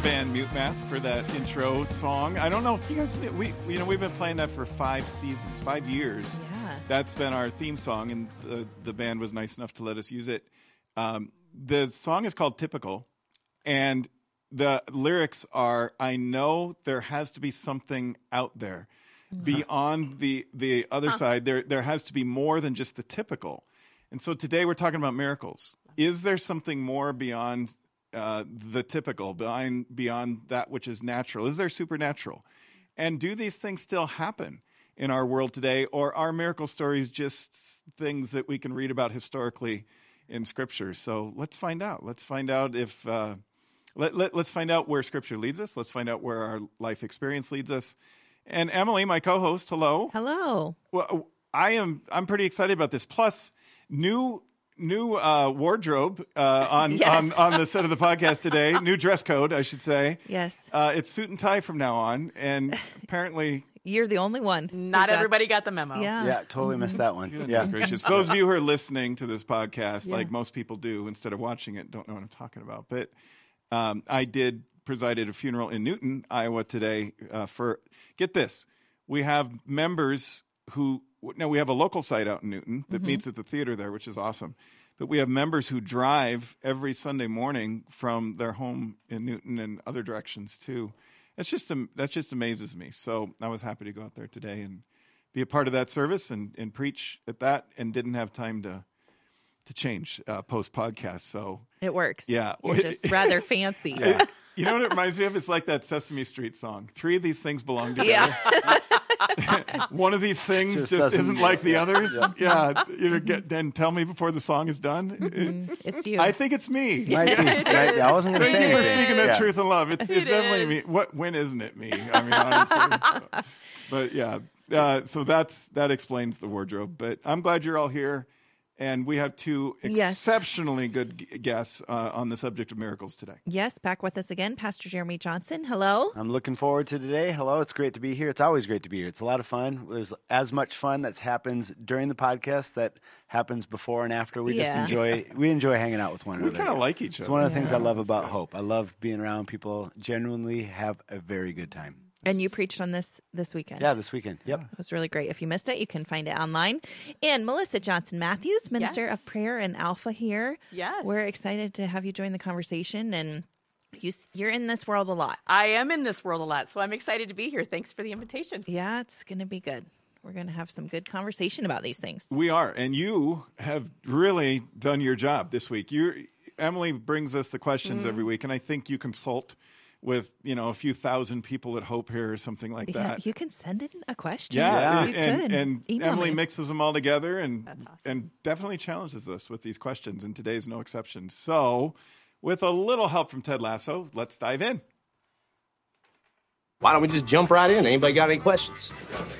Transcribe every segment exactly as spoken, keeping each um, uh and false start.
band Mute Math for that intro song. I don't know if you guys, we you know we've been playing that for five seasons, five years. Yeah. That's been our theme song, and the the band was nice enough to let us use it. Um, the song is called Typical, and the lyrics are, I know there has to be something out there mm-hmm. beyond the the other huh. side. There there has to be more than just the typical. And so today we're talking about miracles. Is there something more beyond uh, the typical, beyond, beyond that which is natural? Is there supernatural? And do these things still happen in our world today? Or are miracle stories just things that we can read about historically in Scripture? So let's find out. Let's find out if... Uh, let, let, let's find out where Scripture leads us. Let's find out where our life experience leads us. And Emily, my co-host, hello. Hello. Well, I am, I'm pretty excited about this. Plus, new... New uh, wardrobe uh, on, yes. on on the set of the podcast today. New dress code, I should say. Yes. Uh, it's suit and tie from now on, and apparently... You're the only one. Not got... everybody got the memo. Yeah, yeah totally mm-hmm. missed that one. Goodness yeah. gracious. Those of you who are listening to this podcast, yeah. like most people do, instead of watching it, don't know what I'm talking about. But um, I did preside at a funeral in Newton, Iowa today uh, for... Get this. We have members who... Now, we have a local site out in Newton that mm-hmm. meets at the theater there, which is awesome. But we have members who drive every Sunday morning from their home in Newton and other directions, too. That's just that just amazes me. So I was happy to go out there today and be a part of that service and, and preach at that, and didn't have time to to change uh, post-podcast. So it works. Yeah. You're just rather fancy. Yeah. You know what it reminds me of? It's like that Sesame Street song. Three of these things belong together. Yeah. One of these things just, just isn't like the yeah. others. Yeah. yeah. You know, get, then tell me before the song is done. Mm-hmm. It's you. I think it's me. Might be. Might be. I wasn't going to Thank say you for anything. speaking that yeah. truth and love. It's, it's It definitely is. me. What? When isn't it me? I mean, honestly. But yeah. Uh, so that's that explains the wardrobe. But I'm glad you're all here. And we have two Yes. exceptionally good g- guests uh, on the subject of miracles today. Yes, back with us again, Pastor Jeremy Johnson. Hello. I'm looking forward to today. Hello, it's great to be here. It's always great to be here. It's a lot of fun. There's as much fun that happens during the podcast that happens before and after. We Yeah. just enjoy we enjoy hanging out with one We another. kind of like each other. It's one of the things Yeah. I love about Hope. I love being around people genuinely have a very good time. And you preached on this this weekend. Yeah, this weekend. Yep. It was really great. If you missed it, you can find it online. And Melissa Johnson Matthews, Minister Yes. of Prayer and Alpha here. Yes. We're excited to have you join the conversation. And you, you're in this world a lot. I am in this world a lot, so I'm excited to be here. Thanks for the invitation. Yeah, it's going to be good. We're going to have some good conversation about these things. We are, and you have really done your job this week. You, Emily brings us the questions mm. every week, and I think you consult with, you know, a few thousand people at Hope here or something like Yeah, that. you can send in a question. Yeah, you and, could. and Email Emily me. mixes them all together and That's awesome. and definitely challenges us with these questions, and today's no exception. So, with a little help from Ted Lasso, let's dive in. Why don't we just jump right in? Anybody got any questions?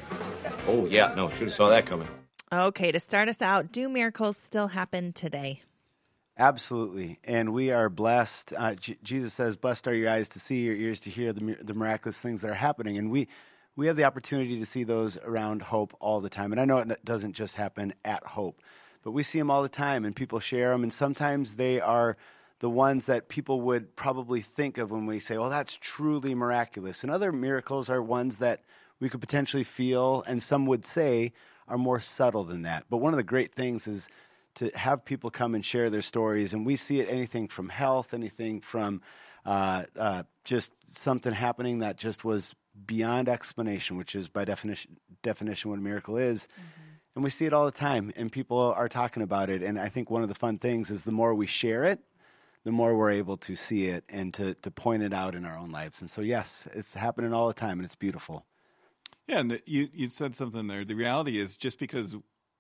Oh, yeah, no, should have saw that coming. Okay, to start us out, do miracles still happen today? Absolutely. And we are blessed. Uh, J- Jesus says, blessed are your eyes to see, your ears to hear the, the miraculous things that are happening. And we, we have the opportunity to see those around Hope all the time. And I know it doesn't just happen at Hope, but we see them all the time, and people share them. And sometimes they are the ones that people would probably think of when we say, well, that's truly miraculous. And other miracles are ones that we could potentially feel, and some would say are more subtle than that. But one of the great things is to have people come and share their stories. And we see it anything from health, anything from uh, uh, just something happening that just was beyond explanation, which is by definition definition what a miracle is. Mm-hmm. And we see it all the time, and people are talking about it. And I think one of the fun things is the more we share it, the more we're able to see it and to, to point it out in our own lives. And so, yes, it's happening all the time, and it's beautiful. Yeah, and the, you, you said something there. The reality is, just because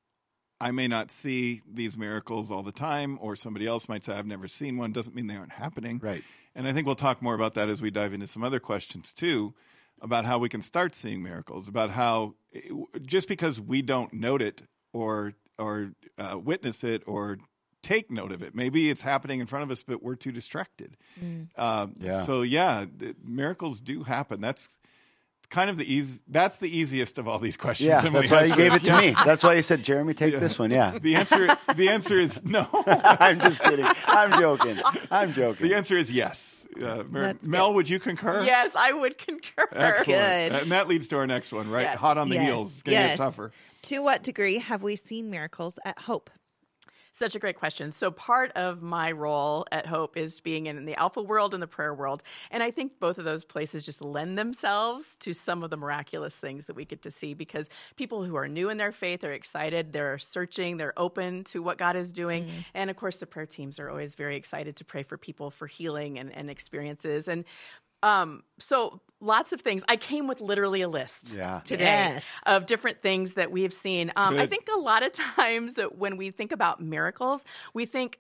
I may not see these miracles all the time, or somebody else might say I've never seen one, doesn't mean they aren't happening. Right. And I think we'll talk more about that as we dive into some other questions too, about how we can start seeing miracles, about how just because we don't note it or or uh, witness it or take note of it, maybe it's happening in front of us, but we're too distracted. Mm. Uh, yeah. So yeah, the, miracles do happen. That's kind of the easy. That's the easiest of all these questions. Yeah, Emily that's why you gave it to yeah. me. That's why you said, Jeremy, take yeah. this one. Yeah. The answer. The answer is no. I'm just kidding. I'm joking. I'm joking. The answer is yes. Uh, Mer- That's Mel, good. would you concur? Yes, I would concur. Excellent. Good. And that leads to our next one, right? Yes. Hot on the Yes. heels. It's going to Yes. get tougher. To what degree have we seen miracles at Hope? Such a great question. So part of my role at Hope is being in the Alpha world and the prayer world. And I think both of those places just lend themselves to some of the miraculous things that we get to see, because people who are new in their faith are excited, they're searching, they're open to what God is doing. Mm. And of course, the prayer teams are always very excited to pray for people for healing and, and experiences. And Um, so lots of things. I came with literally a list Yeah. today Yes. of different things that we have seen. Um, I Good. think a lot of times that when we think about miracles, we think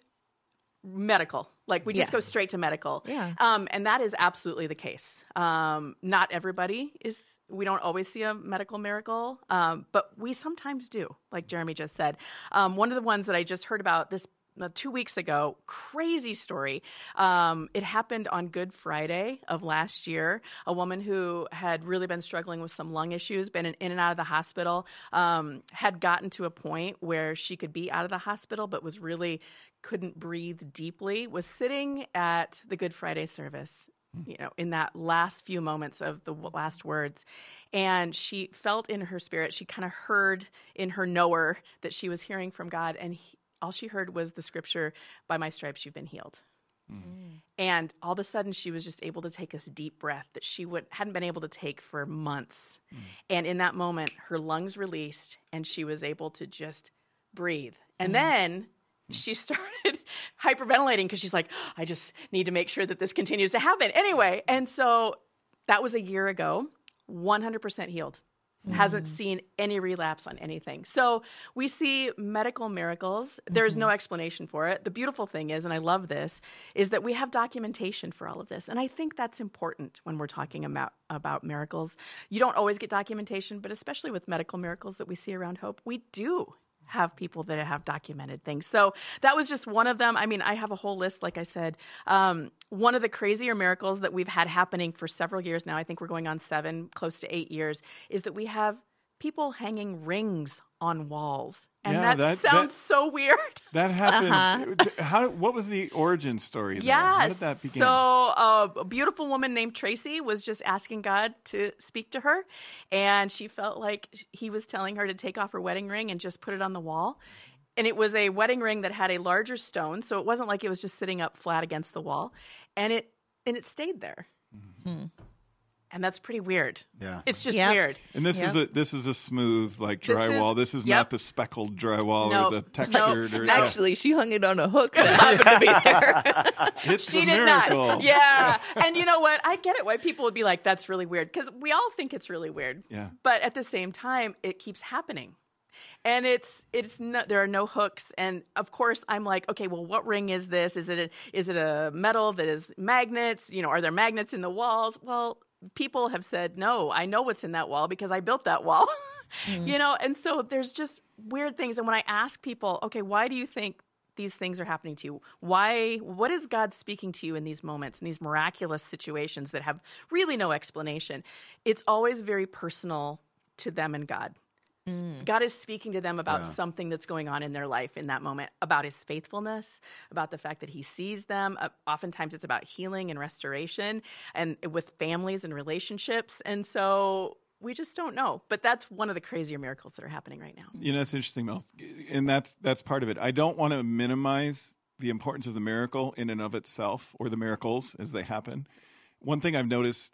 medical, like we just Yes. go straight to medical. Yeah. Um, and that is absolutely the case. Um, not everybody is, we don't always see a medical miracle, um, but we sometimes do, like Jeremy just said. Um, one of the ones that I just heard about this Uh, two weeks ago, crazy story. Um, it happened on Good Friday of last year. A woman who had really been struggling with some lung issues, been in, in and out of the hospital, um, had gotten to a point where she could be out of the hospital, but was really couldn't breathe deeply, was sitting at the Good Friday service, you know, in that last few moments of the last words. And she felt in her spirit, she kind of heard in her knower that she was hearing from God. And he, all she heard was the scripture, by my stripes you've been healed. Mm. And all of a sudden she was just able to take this deep breath that she would, hadn't been able to take for months. Mm. And in that moment, her lungs released and she was able to just breathe. And mm. then she started hyperventilating because she's like, I just need to make sure that this continues to happen. Anyway, and so that was a year ago, one hundred percent healed. Mm. Hasn't seen any relapse on anything. So we see medical miracles. There's mm-hmm. no explanation for it. The beautiful thing is, and I love this, is that we have documentation for all of this. And I think that's important when we're talking about, about miracles. You don't always get documentation, but especially with medical miracles that we see around Hope, we do have people that have documented things. So that was just one of them. I mean, I have a whole list, like I said. Um, one of the crazier miracles that we've had happening for several years now, I think we're going on seven, close to eight years, is that we have people hanging rings on walls. And yeah, that, that sounds that, so weird. That happened. Uh-huh. How? What was the origin story there? Yeah, How did that begin? So uh, a beautiful woman named Tracy was just asking God to speak to her, and she felt like he was telling her to take off her wedding ring and just put it on the wall. And it was a wedding ring that had a larger stone, so it wasn't like it was just sitting up flat against the wall, and it and it stayed there. Mm-hmm. And that's pretty weird. Yeah, it's just yep. weird. And this yep. is a this is a smooth like This drywall. is- This is yep. not the speckled drywall No, or the textured. no. Or, Actually, she hung it on a hook that happened to be there. yeah. It's She a did miracle. not. Yeah. And you know what? I get it why people would be like, that's really weird. Because we all think it's really weird. Yeah. But at the same time, it keeps happening. And it's it's no, there are no hooks, and of course I'm like, okay, well, what ring is this? Is it a, is it a metal that is magnets? You know, are there magnets in the walls? Well, people have said no. I know what's in that wall because I built that wall. Mm. You know, and so there's just weird things. And when I ask people, okay, why do you think these things are happening to you? Why? What is God speaking to you in these moments, in these miraculous situations that have really no explanation? It's always very personal to them and God. Mm. God is speaking to them about yeah. something that's going on in their life in that moment, about his faithfulness, about the fact that he sees them. Uh, oftentimes it's about healing and restoration and with families and relationships. And so we just don't know. But that's one of the crazier miracles that are happening right now. You know, it's interesting, Mel. And that's that's part of it. I don't want to minimize the importance of the miracle in and of itself, or the miracles as they happen. One thing I've noticed,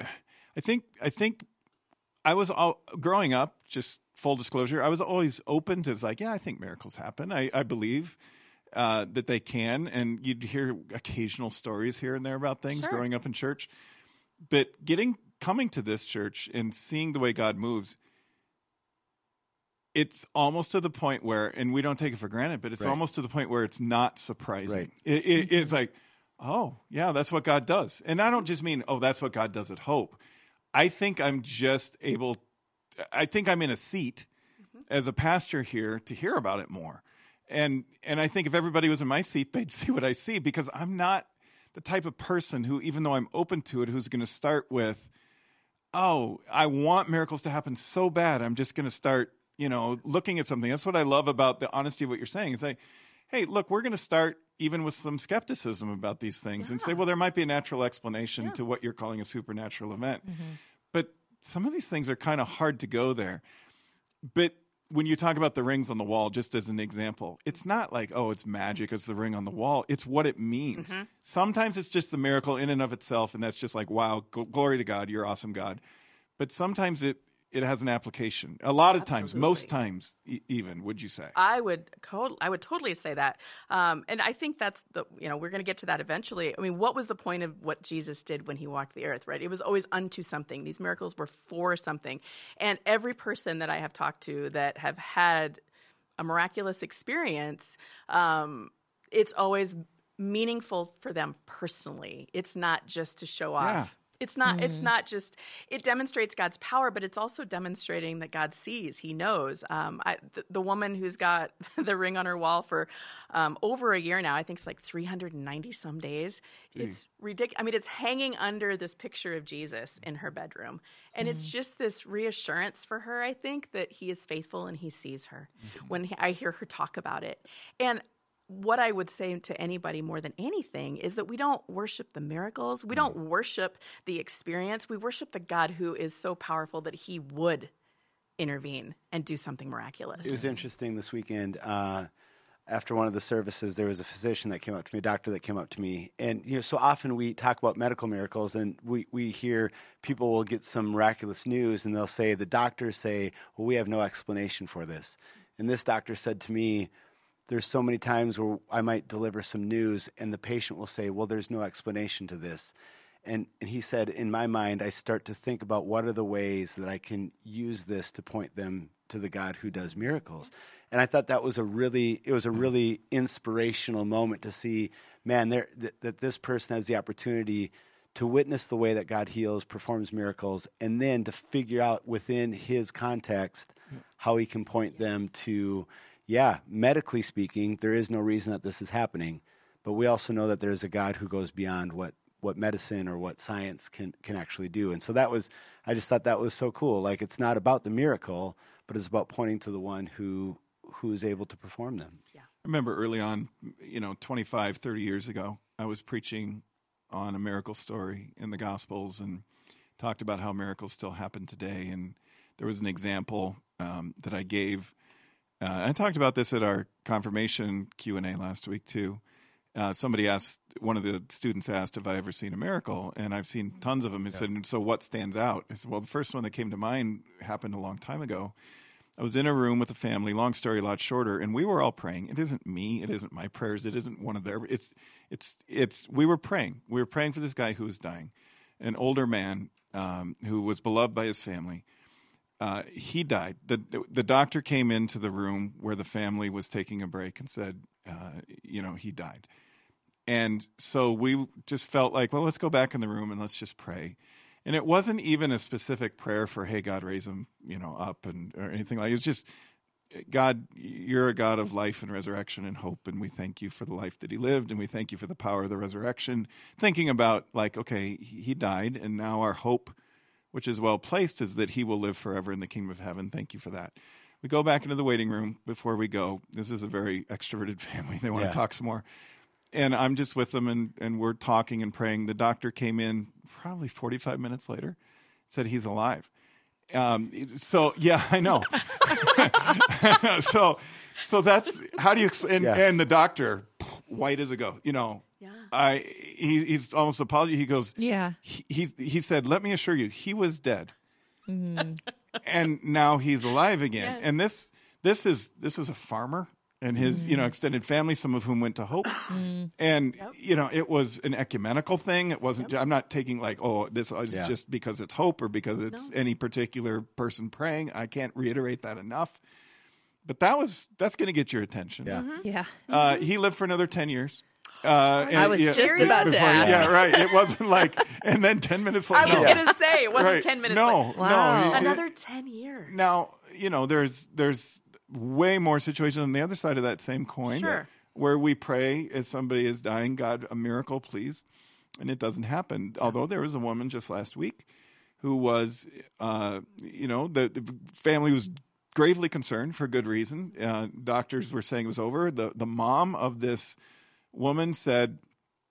I think I think I was all, growing up, just full disclosure, I was always open to, it's like, yeah, I think miracles happen. I, I believe uh, that they can. And you'd hear occasional stories here and there about things Sure. growing up in church. But getting coming to this church and seeing the way God moves, it's almost to the point where, and we don't take it for granted, but it's Right. almost to the point where it's not surprising. Right. It, it, it's like, oh, yeah, that's what God does. And I don't just mean, oh, that's what God does at Hope. I think I'm just able, I think I'm in a seat mm-hmm. as a pastor here to hear about it more. And and I think if everybody was in my seat, they'd see what I see, because I'm not the type of person who, even though I'm open to it, who's going to start with, oh, I want miracles to happen so bad, I'm just going to start, you know, looking at something. That's what I love about the honesty of what you're saying. It's like, hey, look, we're going to start even with some skepticism about these things, and Yeah. say, well, there might be a natural explanation Yeah. to what you're calling a supernatural event. Mm-hmm. But some of these things are kind of hard to go there. But when you talk about the rings on the wall, just as an example, it's not like, oh, it's magic, it's the ring on the wall. It's what it means. Mm-hmm. Sometimes it's just the miracle in and of itself, and that's just like, wow, gl- glory to God, you're awesome, God. But sometimes it, it has an application. A lot of times, most Absolutely. times e- even, would you say? I would co- I would totally say that. Um, and I think that's the, you know, we're going to get to that eventually. I mean, what was the point of what Jesus did when he walked the earth, right? It was always unto something. These miracles were for something. And every person that I have talked to that have had a miraculous experience, um, it's always meaningful for them personally. It's not just to show off. Yeah. It's not. It's not just. It demonstrates God's power, but it's also demonstrating that God sees. He knows. Um, I, the, the woman who's got the ring on her wall for um, over a year now. I think it's like three hundred ninety some days. It's ridiculous. I mean, it's hanging under this picture of Jesus in her bedroom, and it's just this reassurance for her. I think that He is faithful and He sees her when he, I hear her talk about it, and. What I would say to anybody more than anything is that we don't worship the miracles. We don't worship the experience. We worship the God who is so powerful that He would intervene and do something miraculous. It was interesting this weekend. Uh, after one of the services, there was a physician that came up to me, a doctor that came up to me. And, you know, so often we talk about medical miracles, and we, we hear people will get some miraculous news, and they'll say, the doctors say, well, we have no explanation for this. And this doctor said to me, there's so many times where I might deliver some news and the patient will say, well, there's no explanation to this. And, and he said, in my mind, I start to think about what are the ways that I can use this to point them to the God who does miracles. And I thought that was a really, it was a really inspirational moment to see, man, there, th- that this person has the opportunity to witness the way that God heals, performs miracles, and then to figure out within his context how he can point them to, yeah, medically speaking, there is no reason that this is happening, but we also know that there's a God who goes beyond what, what medicine or what science can, can actually do. And so that was, I just thought that was so cool. Like, it's not about the miracle, but it's about pointing to the one who who is able to perform them. Yeah. I remember early on, you know, twenty-five, thirty years ago, I was preaching on a miracle story in the Gospels and talked about how miracles still happen today. And there was an example um, that I gave. Uh, I talked about this at our confirmation Q and A last week, too. Uh, somebody asked, one of the students asked if I ever seen a miracle, and I've seen tons of them. He said, so what stands out? I said, well, the first one that came to mind happened a long time ago. I was in a room with a family, long story, a lot shorter, and we were all praying. It isn't me. It isn't my prayers. It isn't one of their. It's, it's, it's, we were praying. We were praying for this guy who was dying, an older man um, who was beloved by his family. Uh, he died. The the doctor came into the room where the family was taking a break and said, uh, you know, he died. And so we just felt like, well, let's go back in the room and let's just pray. And it wasn't even a specific prayer for, hey, God, raise him, you know, up and or anything like it. It's just, God, you're a God of life and resurrection and hope, and we thank you for the life that he lived, and we thank you for the power of the resurrection. Thinking about, like, okay, he died, and now our hope, which is well placed, is that he will live forever in the kingdom of heaven. Thank you for that. We go back into the waiting room before we go. This is a very extroverted family. They want Yeah. to talk some more. And I'm just with them, and, and we're talking and praying. The doctor came in probably forty-five minutes later, said he's alive. Um, so, yeah, I know. so so that's, how do you explain? Yeah. And, and the doctor, white as a ghost, you know. Yeah. I he, he's almost apologetic. He goes, Yeah. He, he he said, let me assure you, he was dead, Mm-hmm. and now he's alive again. Yes. And this this is this is a farmer and his you know extended family, some of whom went to Hope, and you know it was an ecumenical thing. It wasn't. I'm not taking like, oh, this is Yeah. just because it's Hope or because it's No. any particular person praying. I can't reiterate that enough. But that was that's going to get your attention. Yeah. Yeah. Uh, he lived for another ten years. Uh, and- I was yeah, just about to before- ask. Yeah, right. It wasn't like, and then ten minutes I later. was no. going to say, it wasn't Right. ten minutes No, later. Wow. no. he- Another ten years. Now, you know, there's there's way more situations on the other side of that same coin Sure. where we pray as somebody is dying, God, a miracle, please, and it doesn't happen. Although there was a woman just last week who was, uh, you know, the, the family was gravely concerned for good reason. Uh, doctors were saying it was over. The the mom of this woman said,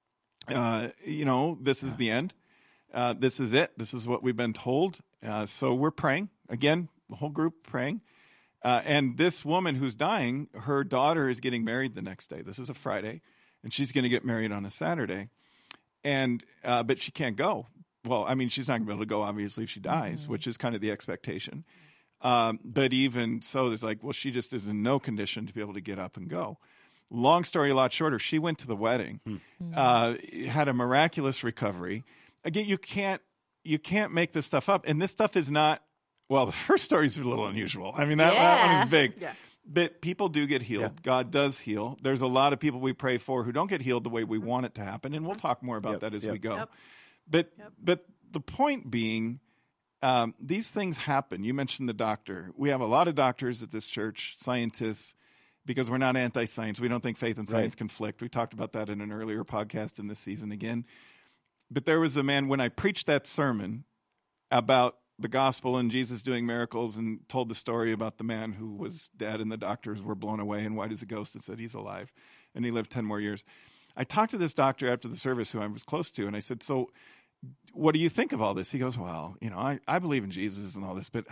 uh, you know, this is the end. Uh, this is it. This is what we've been told. Uh, so we're praying. Again, the whole group praying. Uh, and this woman who's dying, her daughter is getting married the next day. This is a Friday, and she's going to get married on a Saturday. And uh, but she can't go. Well, I mean, she's not going to be able to go, obviously, if she dies, mm-hmm. which is kind of the expectation. Um, but even so, there's like, well, she just is in no condition to be able to get up and go. Long story a lot shorter, she went to the wedding, mm-hmm. uh, had a miraculous recovery. Again, you can't you can't make this stuff up. And this stuff is not, well, the first story is a little unusual. I mean, that, yeah. that one is big. Yeah. But people do get healed. Yeah. God does heal. There's a lot of people we pray for who don't get healed the way we want it to happen. And we'll talk more about yep. that as yep. we go. Yep. But yep. but the point being, um, these things happen. You mentioned the doctor. We have a lot of doctors at this church, scientists, because we're not anti-science. We don't think faith and science right. conflict. We talked about that in an earlier podcast in this season again. But there was a man, when I preached that sermon about the gospel and Jesus doing miracles and told the story about the man who was dead and the doctors were blown away and white as a ghost and said he's alive and he lived ten more years. I talked to this doctor after the service who I was close to, and I said, so what do you think of all this? He goes, well, you know, I, I believe in Jesus and all this, but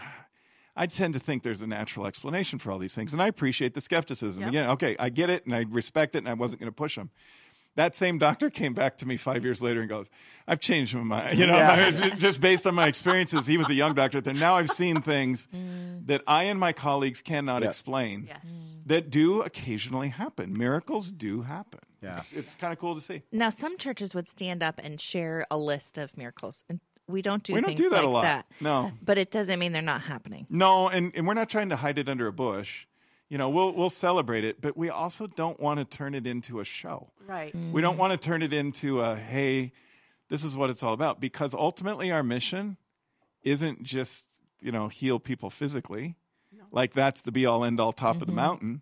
I tend to think there's a natural explanation for all these things. And I appreciate the skepticism. Yep. Again, okay, I get it and I respect it and I wasn't going to push him. That same doctor came back to me five years later and goes, I've changed my mind. You know, Yeah. just based on my experiences. He was a young doctor there. Now I've seen things mm. that I and my colleagues cannot yep. explain yes. that do occasionally happen. Miracles do happen. Yeah. It's, it's kind of cool to see. Now, some churches would stand up and share a list of miracles. And we don't do we don't things do that like a lot. that. No. But it doesn't mean they're not happening. No, and, and we're not trying to hide it under a bush. You know, we'll we'll celebrate it, but we also don't want to turn it into a show. Right. Mm. We don't want to turn it into a, hey, this is what it's all about. Because ultimately our mission isn't just, you know, heal people physically. No. Like that's the be-all, end-all, top mm-hmm. of the mountain.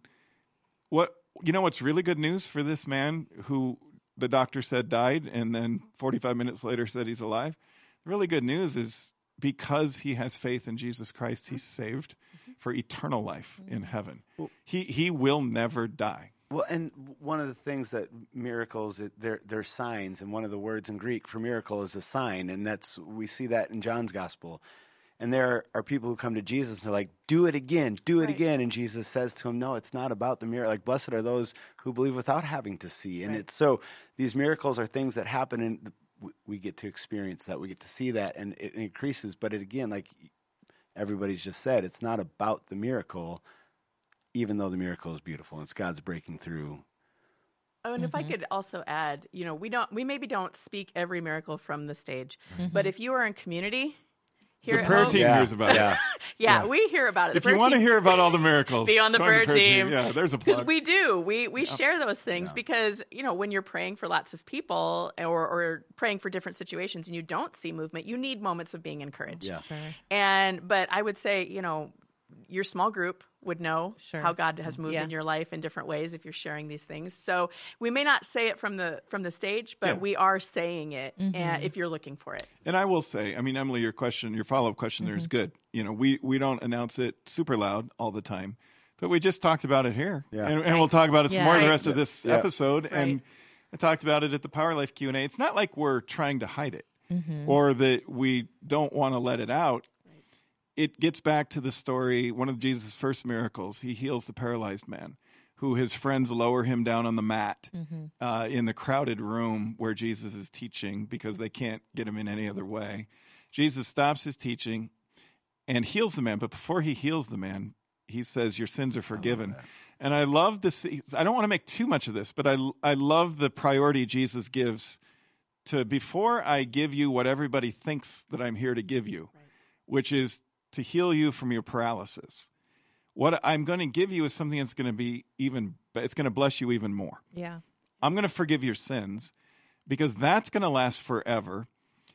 What you know what's really good news for this man who the doctor said died and then forty-five minutes later said he's alive? The really good news is because he has faith in Jesus Christ, he's saved for eternal life in heaven. Well, he he will never die. Well, and one of the things that miracles, they're, they're signs, and one of the words in Greek for miracle is a sign, and that's we see that in John's gospel. And there are people who come to Jesus and they're like, do it again, do it right. again. And Jesus says to him, no, it's not about the miracle. Like, blessed are those who believe without having to see. And right. it's so these miracles are things that happen, and we get to experience that. We get to see that, and it increases. But it, again, like everybody's just said, it's not about the miracle, even though the miracle is beautiful. It's God's breaking through. Oh, and mm-hmm. if I could also add, you know, we don't, we maybe don't speak every miracle from the stage, mm-hmm. but if you are in community, here the prayer team yeah. hears about it. yeah, yeah, we hear about it. The if you want to hear about all the miracles, be on the prayer, the prayer team. team. Yeah, there's a plug. Because we do. We we yeah. share those things yeah. because, you know, when you're praying for lots of people or, or praying for different situations and you don't see movement, you need moments of being encouraged. Yeah. Sure. And but I would say, you know, your small group would know sure. how God has moved yeah. in your life in different ways if you're sharing these things. So we may not say it from the from the stage, but yeah. we are saying it mm-hmm. uh, if you're looking for it. And I will say, I mean, Emily, your question, your follow-up question mm-hmm. there is good. You know, we, we don't announce it super loud all the time, but we just talked about it here. Yeah. And, and we'll talk about it some yeah. more right. the rest of this yeah. episode. Right. And I talked about it at the Power Life Q and A. It's not like we're trying to hide it mm-hmm. or that we don't want to let it out. It gets back to the story, one of Jesus' first miracles. He heals the paralyzed man who his friends lower him down on the mat mm-hmm. uh, in the crowded room where Jesus is teaching because they can't get him in any other way. Jesus stops his teaching and heals the man. But before he heals the man, he says, your sins are forgiven. And I love this. I don't want to make too much of this, but I, I love the priority Jesus gives to before I give you what everybody thinks that I'm here to give you, right. which is to heal you from your paralysis. What I'm going to give you is something that's going to be even, it's going to bless you even more. Yeah. I'm going to forgive your sins because that's going to last forever.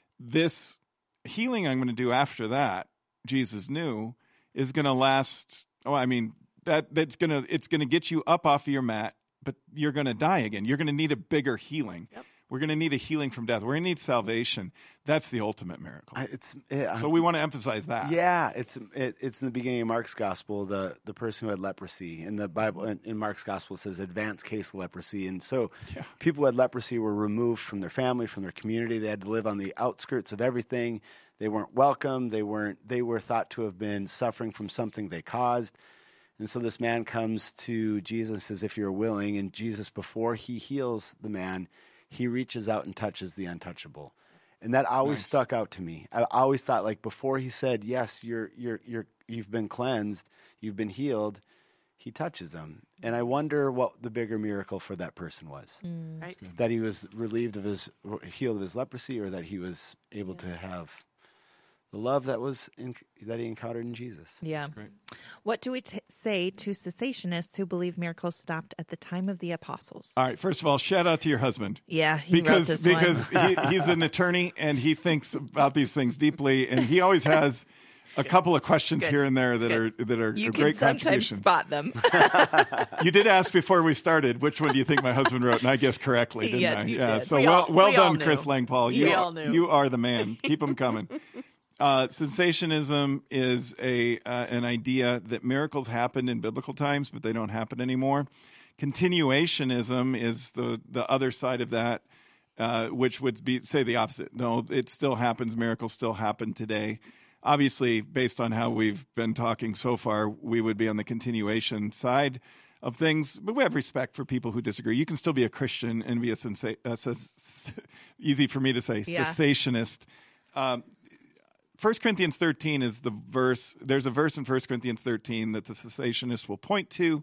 This healing I'm going to do after that, Jesus knew, is going to last. Oh, I mean, that that's going to, it's going to get you up off of your mat, but you're going to die again. You're going to need a bigger healing. Yep. We're going to need a healing from death. We're going to need salvation. That's the ultimate miracle. I, it's it, so we want to emphasize that. Yeah, it's it, it's in the beginning of Mark's gospel. The the person who had leprosy in the Bible in, in Mark's gospel it says advanced case of leprosy, and so Yeah. people who had leprosy were removed from their family, from their community. They had to live on the outskirts of everything. They weren't welcome. They weren't. They were thought to have been suffering from something they caused. And so this man comes to Jesus and says, if you're willing, and Jesus, before he heals the man, he reaches out and touches the untouchable. And that always Nice. stuck out to me. I always thought, like, before he said, yes, you're, you're, you're, you've been cleansed, you've been healed, he touches him. And I wonder what the bigger miracle for that person was. Right? That he was relieved of his, healed of his leprosy, or that he was able to have the love that was in, that he encountered in Jesus. Yeah. Great. What do we t- say to cessationists who believe miracles stopped at the time of the apostles? All right. First of all, shout out to your husband. Yeah, he wrote because this because one. he, he's an attorney and he thinks about these things deeply, and he always has a couple of questions good. here and there It's that good. are that are You can great sometimes contributions. spot them. You did ask before we started, which one do you think my husband wrote? And I guessed correctly, didn't Yes, I? you yeah. did. So We well, all- well we all done, knew. Chris Langpaul. We You, all knew. you are the man. Keep them coming. Uh, sensationism is a uh, an idea that miracles happened in biblical times, but they don't happen anymore. Continuationism is the the other side of that, uh, which would be say the opposite. No, it still happens. Miracles still happen today. Obviously, based on how we've been talking so far, we would be on the continuation side of things, but we have respect for people who disagree. You can still be a Christian and be a, sensa- a ses- easy for me to say, Yeah. cessationist. Um, First Corinthians thirteen is the verse. There's a verse in First Corinthians thirteen that the cessationists will point to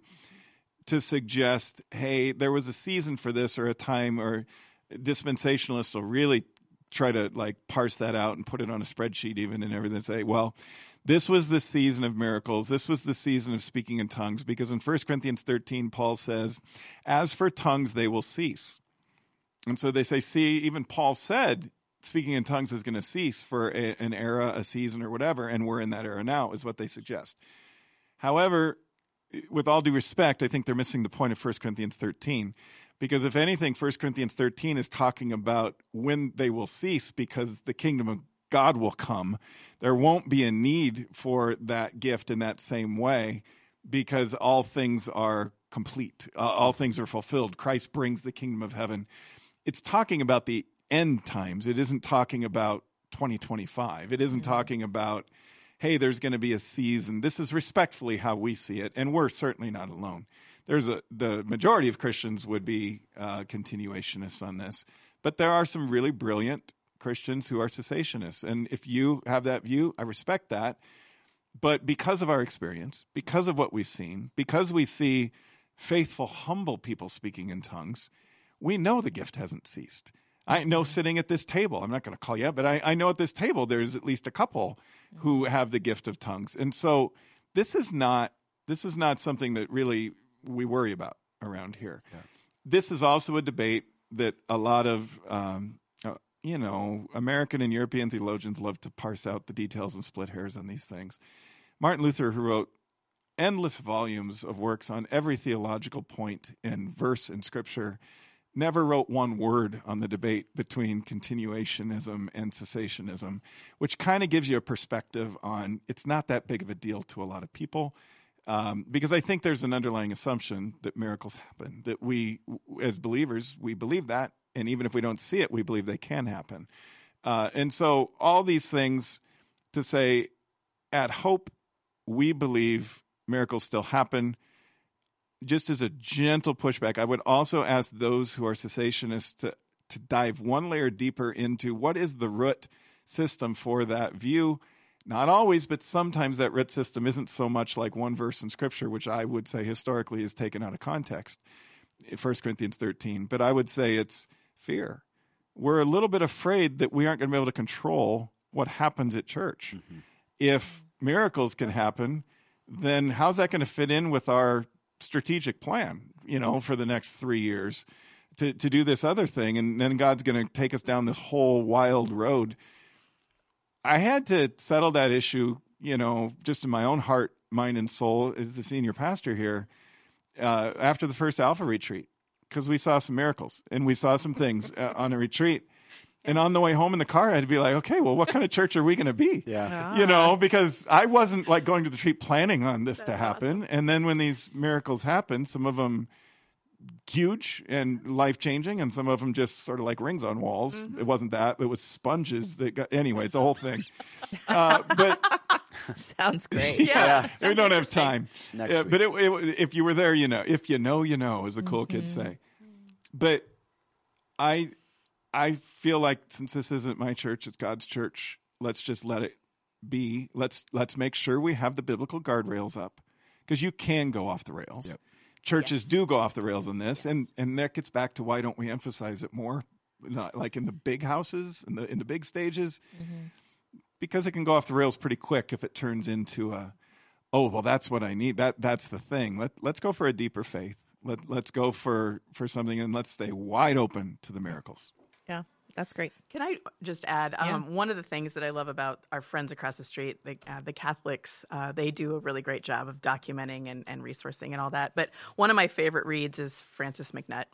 to suggest, hey, there was a season for this or a time, or dispensationalists will really try to like parse that out and put it on a spreadsheet even and everything and say, well, this was the season of miracles. This was the season of speaking in tongues, because in First Corinthians thirteen, Paul says, as for tongues, they will cease. And so they say, see, even Paul said, speaking in tongues is going to cease for a, an era, a season, or whatever, and we're in that era now, is what they suggest. However, with all due respect, I think they're missing the point of First Corinthians thirteen, because if anything, First Corinthians thirteen is talking about when they will cease, because the kingdom of God will come. There won't be a need for that gift in that same way, because all things are complete. Uh, all things are fulfilled. Christ brings the kingdom of heaven. It's talking about the end times. It isn't talking about twenty twenty-five. It isn't talking about, hey, there's going to be a season. This is respectfully how we see it, and we're certainly not alone. There's a the majority of Christians would be uh, continuationists on this, but there are some really brilliant Christians who are cessationists, and if you have that view, I respect that. But because of our experience, because of what we've seen, because we see faithful, humble people speaking in tongues, we know the gift hasn't ceased. I know sitting at this table, I'm not going to call you out, but I, I know at this table there's at least a couple who have the gift of tongues. And so this is not this is not something that really we worry about around here. Yeah. This is also a debate that a lot of, um, uh, you know, American and European theologians love to parse out the details and split hairs on these things. Martin Luther, who wrote endless volumes of works on every theological point and verse in Scripture, never wrote one word on the debate between continuationism and cessationism, which kind of gives you a perspective on it's not that big of a deal to a lot of people, um, because I think there's an underlying assumption that miracles happen, that we, as believers, we believe that, and even if we don't see it, we believe they can happen. Uh, and so all these things to say, at Hope, we believe miracles still happen. Just as a gentle pushback, I would also ask those who are cessationists to, to dive one layer deeper into what is the root system for that view. Not always, but sometimes that root system isn't so much like one verse in Scripture, which I would say historically is taken out of context, First Corinthians thirteen. But I would say it's fear. We're a little bit afraid that we aren't going to be able to control what happens at church. Mm-hmm. If miracles can happen, then how's that going to fit in with our strategic plan, you know, for the next three years to, to do this other thing? And then God's going to take us down this whole wild road. I had to settle that issue, you know, just in my own heart, mind, and soul as the senior pastor here uh, after the first Alpha retreat. because we saw some miracles and we saw some things uh, on a retreat. And on the way home in the car, I'd be like, okay, well, what kind of church are we going to be? Yeah. You know, because I wasn't like going to the retreat planning on this That's to happen. awesome. And then when these miracles happen, some of them huge and life-changing, and some of them just sort of like rings on walls. Mm-hmm. It wasn't that. It was sponges that got, anyway, it's a whole thing. Uh, but Sounds great. Yeah. we don't have time. Next Uh, week. but it, it, if you were there, you know. If you know, you know, as the cool kids say. But I, I feel like since this isn't my church, it's God's church. Let's just let it be. Let's let's make sure we have the biblical guardrails up, because you can go off the rails. Yep. Churches Yes. do go off the rails on this, and and that gets back to why don't we emphasize it more, Not like in the big houses, in the in the big stages, because it can go off the rails pretty quick if it turns into a, oh well, that's what I need. That that's the thing. Let let's go for a deeper faith. Let let's go for for something, and let's stay wide open to the miracles. Yeah, that's great. Can I just add, Yeah. um, one of the things that I love about our friends across the street, the, uh, the Catholics, uh, they do a really great job of documenting and, and resourcing and all that. But one of my favorite reads is Francis McNutt,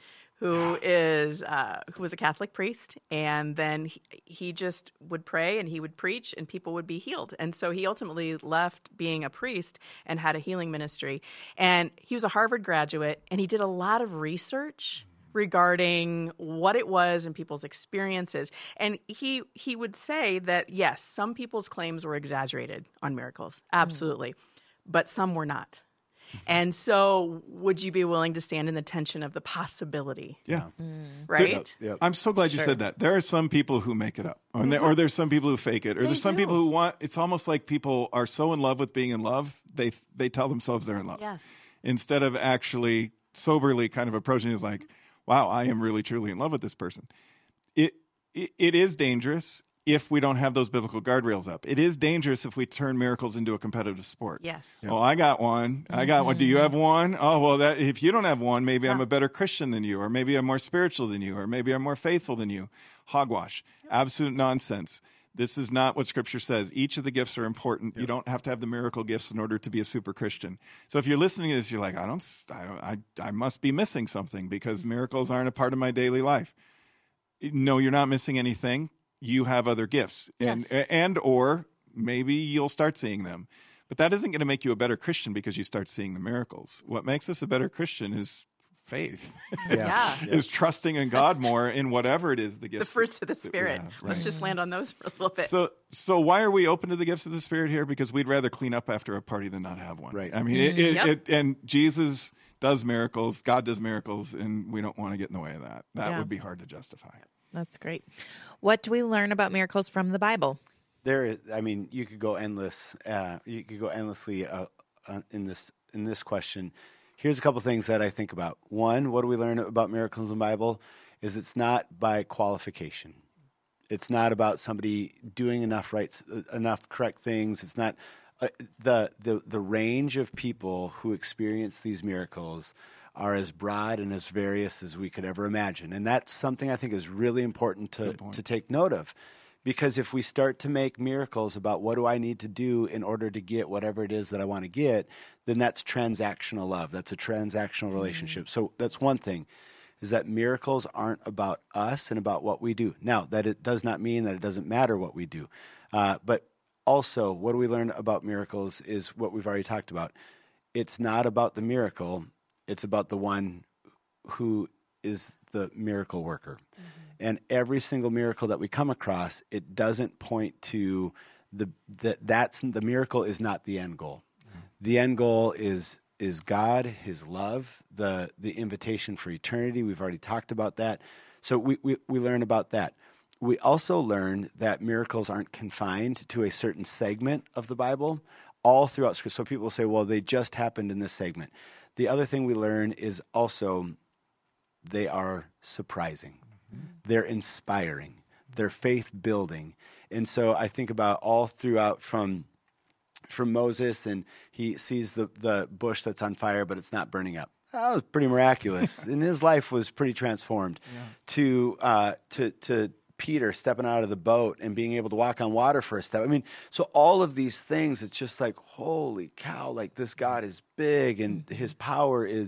who is uh, who was a Catholic priest, and then he, he just would pray and he would preach, and people would be healed. And so he ultimately left being a priest and had a healing ministry. And he was a Harvard graduate, and he did a lot of research regarding what it was and people's experiences. And he he would say that, yes, some people's claims were exaggerated on miracles, absolutely, but some were not. And so would you be willing to stand in the tension of the possibility, Yeah. right? Yep. I'm so glad you said that. There are some people who make it up, or, there, or there's some people who fake it, or They there's some do. people who want. It's almost like people are so in love with being in love, they they tell themselves they're in love, Yes. instead of actually soberly kind of approaching it as like, wow, I am really truly in love with this person. It it, it is dangerous if we don't have those biblical guardrails up. It is dangerous if we turn miracles into a competitive sport. Yes. Oh, I got one. I got one. Do you have one? Oh, well, that if you don't have one, maybe I'm Yeah. a better Christian than you, or maybe I'm more spiritual than you, or maybe I'm more faithful than you. Hogwash. Absolute nonsense. This is not what Scripture says. Each of the gifts are important. You don't have to have the miracle gifts in order to be a super Christian. So if you're listening to this, you're like, I don't, I don't, I, I must be missing something because miracles aren't a part of my daily life. No, you're not missing anything. You have other gifts, and Yes. and or maybe you'll start seeing them. But that isn't going to make you a better Christian because you start seeing the miracles. What makes us a better Christian is faith. Yeah. Is trusting in God more in whatever it is the gifts. The fruits of the that we Spirit. have, Let's right? just land on those for a little bit. So, so why are we open to the gifts of the Spirit here? Because we'd rather clean up after a party than not have one. Right. I mean, it, it, Yep. it, and Jesus does miracles, God does miracles, and we don't want to get in the way of that. That Yeah. would be hard to justify. That's great. What do we learn about miracles from the Bible? There is, I mean, you could go endless. Uh, you could go endlessly uh, uh, in this in this question. Here's a couple things that I think about. One, what do we learn about miracles in the Bible? Is it's not by qualification. It's not about somebody doing enough rights, uh, enough correct things. It's not uh, the the the range of people who experience these miracles are as broad and as various as we could ever imagine. And that's something I think is really important to, to take note of. Because if we start to make miracles about what do I need to do in order to get whatever it is that I want to get, then that's transactional love. That's a transactional relationship. So that's one thing, is that miracles aren't about us and about what we do. Now, that it does not mean that it doesn't matter what we do. Uh, but also, what do we learn about miracles is what we've already talked about. It's not about the miracle. It's about the one who is the miracle worker. Mm-hmm. And every single miracle that we come across, it doesn't point to the, the that's the miracle is not the end goal. Mm-hmm. The end goal is is God, His love, the the invitation for eternity. We've already talked about that. So we, we, we learn about that. We also learn that miracles aren't confined to a certain segment of the Bible all throughout Scripture. So people say, well, they just happened in this segment. The other thing we learn is also they are surprising. Mm-hmm. They're inspiring. They're faith building. And so I think about all throughout from from Moses, and he sees the, the bush that's on fire, but it's not burning up. That was pretty miraculous. And his life was pretty transformed. Yeah. To uh, to to Peter stepping out of the boat and being able to walk on water for a step. I mean, so all of these things, it's just like, holy cow, like this God is big and his power is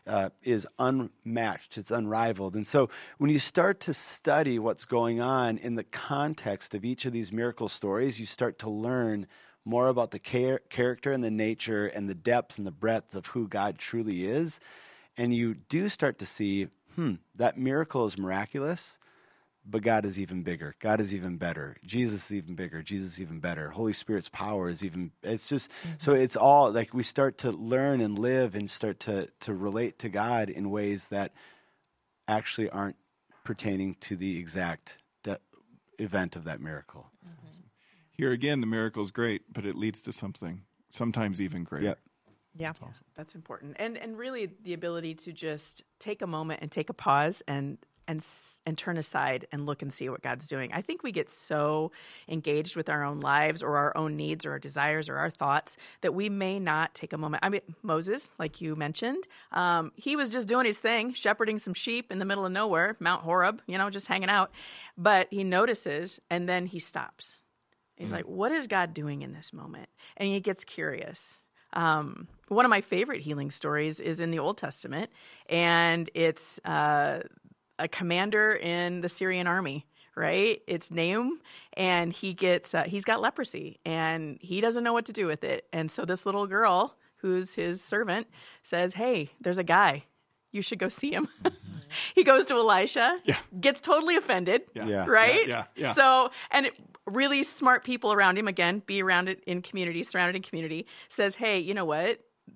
uh, is unmatched. It's unrivaled. And so when you start to study what's going on in the context of each of these miracle stories, you start to learn more about the char- character and the nature and the depth and the breadth of who God truly is. And you do start to see, hmm, that miracle is miraculous, but God is even bigger. God is even better. Jesus is even bigger. Jesus is even better. Holy Spirit's power is even, it's just, mm-hmm. so it's all like we start to learn and live and start to, to relate to God in ways that actually aren't pertaining to the exact de- event of that miracle. Mm-hmm. Here again, the miracle is great, but it leads to something, sometimes even greater. Yep. Yeah, that's awesome. That's important, and and really the ability to just take a moment and take a pause and and and turn aside and look and see what God's doing. I think we get so engaged with our own lives or our own needs or our desires or our thoughts that we may not take a moment. I mean, Moses, like you mentioned, um, he was just doing his thing, shepherding some sheep in the middle of nowhere, Mount Horeb, you know, just hanging out. But he notices, and then he stops. He's mm-hmm. like, what is God doing in this moment? And he gets curious. Um, one of my favorite healing stories is in the Old Testament, and it's uh, a commander in the Syrian army, right? It's Nahum, and he gets uh, he's got leprosy, and he doesn't know what to do with it. And so this little girl, who's his servant, says, "Hey, there's a guy. You should go see him." Mm-hmm. He goes to Elisha, yeah. gets totally offended, yeah. Yeah. right? Yeah, yeah, yeah. So, and it, really smart people around him, again, be around it in community, surrounded in community, says, hey, you know what?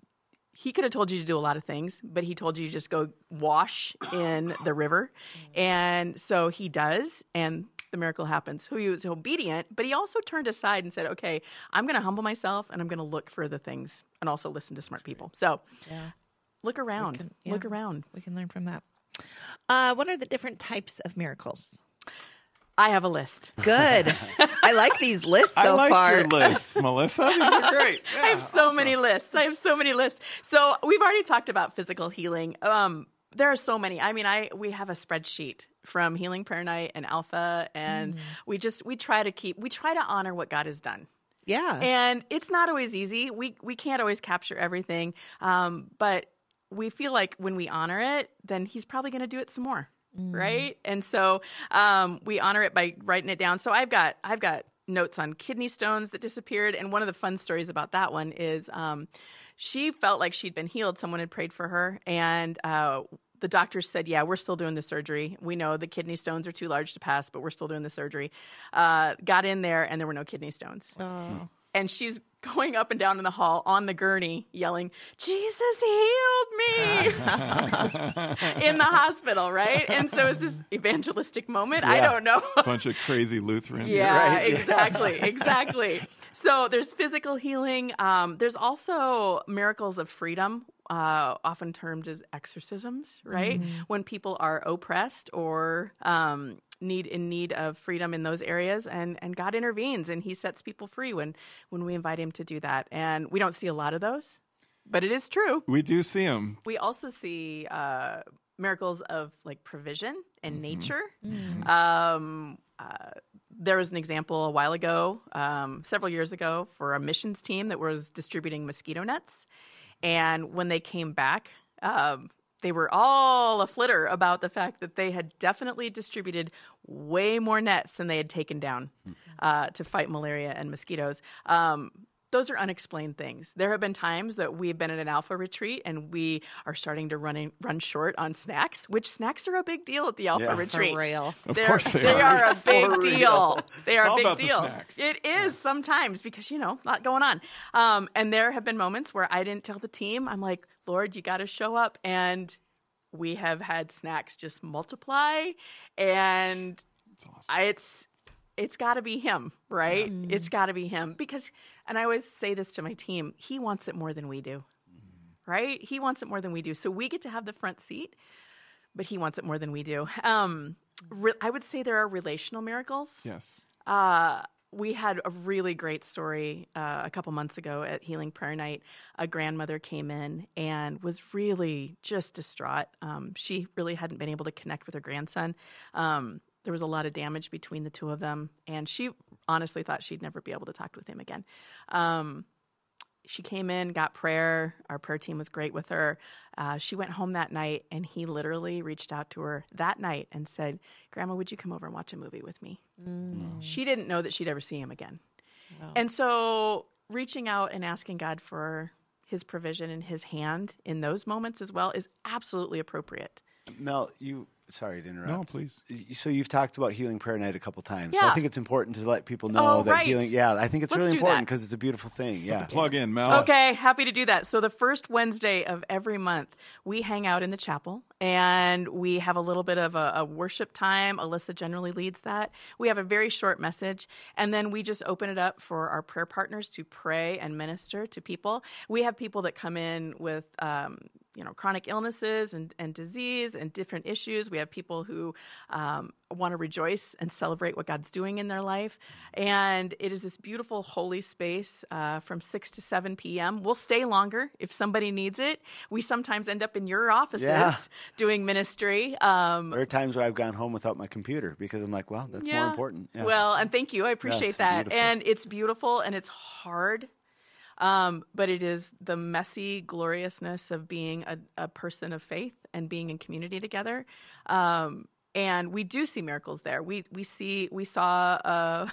He could have told you to do a lot of things, but he told you to just go wash in the river. And so he does, and the miracle happens. So he was obedient, but he also turned aside and said, okay, I'm going to humble myself, and I'm going to look for the things and also listen to smart people. So yeah. look around. Can, yeah, look around. We can learn from that. Uh, what are the different types of miracles? I have a list. Good. I like these lists so I like far. your list, Melissa. These are great. Yeah, I have so awesome. many lists. I have so many lists. So we've already talked about physical healing. Um, there are so many. I mean, I we have a spreadsheet from Healing Prayer Night and Alpha, and mm. we just we try to keep we try to honor what God has done. Yeah, and it's not always easy. We we can't always capture everything, um, but we feel like when we honor it, then He's probably going to do it some more. Mm. Right. And so um, we honor it by writing it down. So I've got I've got notes on kidney stones that disappeared. And one of the fun stories about that one is um, she felt like she'd been healed. Someone had prayed for her. And uh, the doctors said, yeah, we're still doing the surgery. We know the kidney stones are too large to pass, but we're still doing the surgery. Uh, got in there and there were no kidney stones. Oh. And she's going up and down in the hall on the gurney yelling, Jesus healed me in the hospital, right? And so it's this evangelistic moment. Yeah. I don't know. A bunch of crazy Lutherans. Yeah, Right. exactly, exactly. So there's physical healing. Um, there's also miracles of freedom, uh, often termed as exorcisms, right? Mm-hmm. When people are oppressed or um, need in need of freedom in those areas, and, and God intervenes and He sets people free when when we invite Him to do that. And we don't see a lot of those, but it is true. We do see them. We also see uh, miracles of like provision and mm-hmm. nature. Mm-hmm. Um, uh, there was an example a while ago, um, several years ago, for a missions team that was distributing mosquito nets. And when they came back, um, they were all a flitter about the fact that they had definitely distributed way more nets than they had taken down uh, to fight malaria and mosquitoes. Um, those are unexplained things. There have been times that we've been at an Alpha retreat and we are starting to run in, run short on snacks, which snacks are a big deal at the Alpha Yeah. retreat. For real. Of They're, course they, they are. are a big For deal. real. They are It's all a big about the deal. snacks. It is sometimes because, you know, a lot going on. Um, and there have been moments where I didn't tell the team. I'm like, Lord, you got to show up. And we have had snacks just multiply. And It's awesome. I, it's it's got to be Him, right? Yeah. It's got to be Him. Because, and I always say this to my team, He wants it more than we do, right? He wants it more than we do. So we get to have the front seat, but He wants it more than we do. Um, re- I would say there are relational miracles. Yes. Uh, we had a really great story uh, a couple months ago at Healing Prayer Night. A grandmother came in and was really just distraught. Um, she really hadn't been able to connect with her grandson. Um, there was a lot of damage between the two of them, and she honestly thought she'd never be able to talk with him again. Um, she came in, got prayer. Our prayer team was great with her. Uh, she went home that night, and he literally reached out to her that night and said, Grandma, would you come over and watch a movie with me? Mm. She didn't know that she'd ever see him again. Wow. And so reaching out and asking God for his provision and his hand in those moments as well is absolutely appropriate. Mel, you... Sorry to interrupt. No, please. So you've talked about Healing Prayer Night a couple times. Yeah. So I think it's important to let people know oh, that right. healing. Yeah, I think it's Let's really do important that. because it's a beautiful thing. Yeah. Put the plug in, Mel. Okay, happy to do that. So the first Wednesday of every month, we hang out in the chapel and we have a little bit of a, a worship time. Alyssa generally leads that. We have a very short message, and then we just open it up for our prayer partners to pray and minister to people. We have people that come in with um, you know, chronic illnesses and, and disease and different issues. We have people who um, want to rejoice and celebrate what God's doing in their life. And it is this beautiful, holy space uh, from six to seven p.m. We'll stay longer if somebody needs it. We sometimes end up in your offices Yeah. doing ministry. Um, there are times where I've gone home without my computer because I'm like, well, that's yeah. more important. Yeah. Well, and thank you. I appreciate it's that. beautiful. And it's beautiful and it's hard. Um, but it is the messy gloriousness of being a, a person of faith and being in community together. Um, and we do see miracles there. We we see we saw a,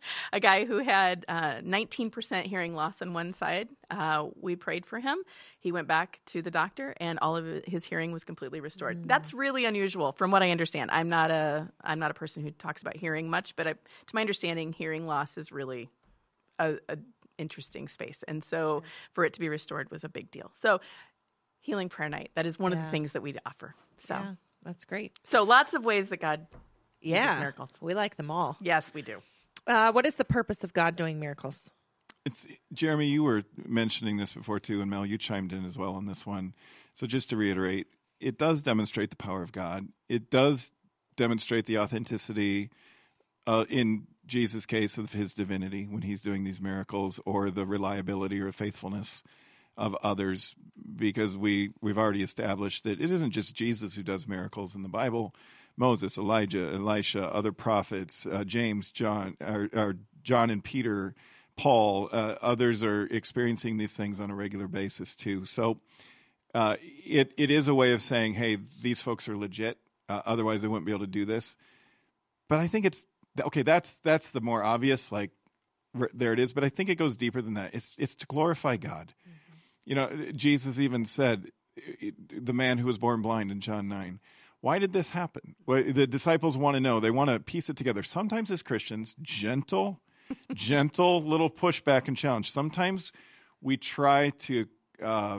a guy who had uh, nineteen percent hearing loss on one side. Uh, we prayed for him. He went back to the doctor, and all of his hearing was completely restored. Mm. That's really unusual, from what I understand. I'm not a I'm not a person who talks about hearing much, but I, to my understanding, hearing loss is really a, a interesting space. And so sure. for it to be restored was a big deal. So Healing Prayer Night, that is one yeah. of the things that we offer. So yeah, that's great. So lots of ways that God yeah. uses miracles. We like them all. Yes, we do. Uh, what is the purpose of God doing miracles? It's Jeremy, you were mentioning this before too, and Mel, you chimed in as well on this one. So just to reiterate, it does demonstrate the power of God. It does demonstrate the authenticity uh, in Jesus' case of his divinity when he's doing these miracles, or the reliability or faithfulness of others, because we, we've already established that it isn't just Jesus who does miracles in the Bible. Moses, Elijah, Elisha, other prophets, uh, James, John, or, or John and Peter, Paul, uh, others are experiencing these things on a regular basis too. So uh, it it is a way of saying, hey, these folks are legit. Uh, otherwise, they wouldn't be able to do this. But I think it's okay. That's that's the more obvious. Like r- there it is. But I think it goes deeper than that. It's it's to glorify God. Mm-hmm. You know, Jesus even said, the man who was born blind in John nine. Why did this happen? Well, the disciples want to know. They want to piece it together. Sometimes as Christians, gentle, gentle little pushback and challenge. Sometimes we try to uh,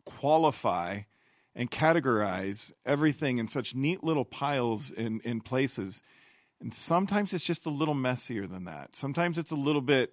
qualify and categorize everything in such neat little piles in, in places. And sometimes it's just a little messier than that. Sometimes it's a little bit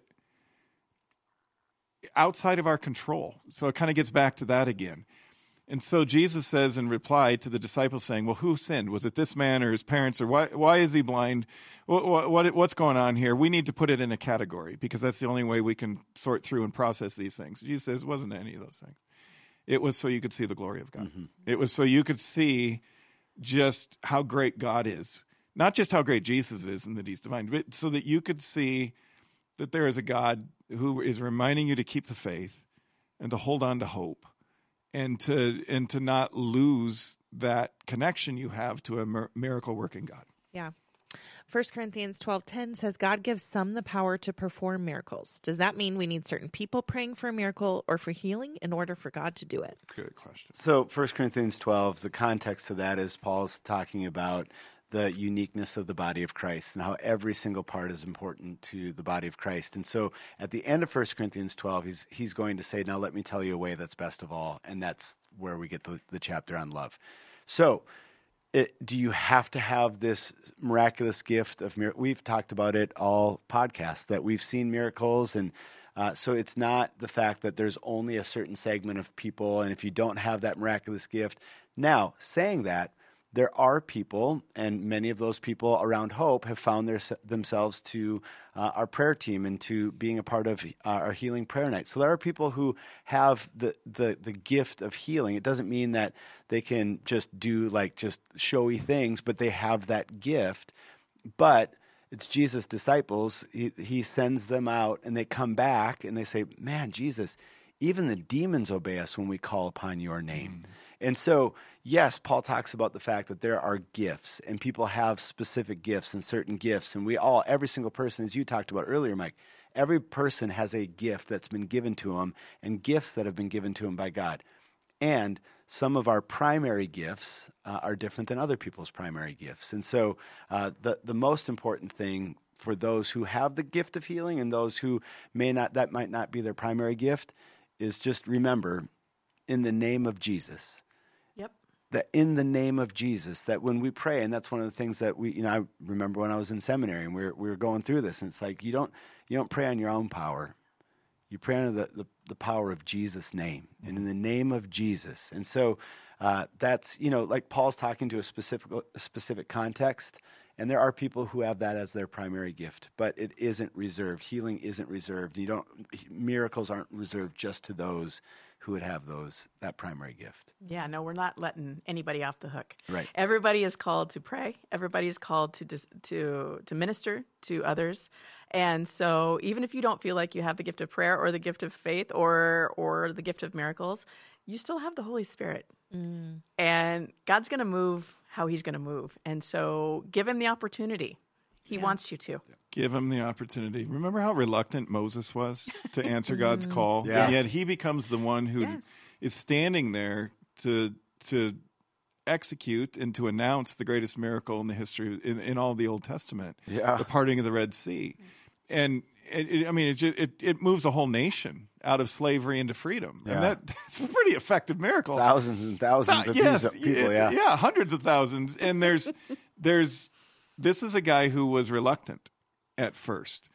outside of our control. So it kind of gets back to that again. And so Jesus says in reply to the disciples saying, well, who sinned? Was it this man or his parents? Or why, why is he blind? What, what, what's going on here? We need to put it in a category because that's the only way we can sort through and process these things. Jesus says it wasn't any of those things. It was so you could see the glory of God. Mm-hmm. It was so you could see just how great God is. Not just how great Jesus is and that he's divine, but so that you could see that there is a God who is reminding you to keep the faith and to hold on to hope. And to and to not lose that connection you have to a mir- miracle working God. Yeah. First Corinthians twelve ten says God gives some the power to perform miracles. Does that mean we need certain people praying for a miracle or for healing in order for God to do it? Good question. So First Corinthians twelve, the context of that is Paul's talking about the uniqueness of the body of Christ and how every single part is important to the body of Christ. And so at the end of First Corinthians twelve, he's he's going to say, now let me tell you a way that's best of all. And that's where we get the, the chapter on love. So it, do you have to have this miraculous gift of miracles? We've talked about it all podcasts, that we've seen miracles. And uh, so it's not the fact that there's only a certain segment of people. And if you don't have that miraculous gift. Now, saying that, there are people, and many of those people around Hope have found their, themselves to uh, our prayer team and to being a part of uh, our Healing Prayer Night. So there are people who have the, the, the gift of healing. It doesn't mean that they can just do like just showy things, but they have that gift. But it's Jesus' disciples. He, he sends them out, and they come back, and they say, man, Jesus, even the demons obey us when we call upon your name. Mm. And so, yes, Paul talks about the fact that there are gifts, and people have specific gifts and certain gifts. And we all, every single person, as you talked about earlier, Mike, every person has a gift that's been given to them and gifts that have been given to them by God. And some of our primary gifts uh, are different than other people's primary gifts. And so uh, the, the most important thing for those who have the gift of healing and those who may not, that might not be their primary gift, is just remember, in the name of Jesus. Yep. That in the name of Jesus, that when we pray, and that's one of the things that we, you know, I remember when I was in seminary and we were, we were going through this, and it's like, you don't, you don't pray on your own power. You pray under the, the, the power of Jesus' name, and in the name of Jesus. And so uh, that's, you know, like Paul's talking to a specific, a specific context, and there are people who have that as their primary gift, but it isn't reserved. Healing isn't reserved. You don't, miracles aren't reserved just to those who would have those, that primary gift. Yeah, no, we're not letting anybody off the hook. Right. Everybody is called to pray. Everybody is called to dis, to to minister to others. And so even if you don't feel like you have the gift of prayer or the gift of faith or or the gift of miracles, you still have the Holy Spirit. Mm. And God's going to move how he's going to move. And so give him the opportunity. He yeah. wants you to. Give him the opportunity. Remember how reluctant Moses was to answer God's call? Yes. And yet he becomes the one who yes. is standing there to to execute and to announce the greatest miracle in the history, in, in all the Old Testament, yeah. the parting of the Red Sea. And, it, it, I mean, it, it it moves a whole nation out of slavery into freedom. Yeah. And that, that's a pretty effective miracle. Thousands and thousands of yes, people, yeah. Yeah, hundreds of thousands. And there's there's this is a guy who was reluctant at first.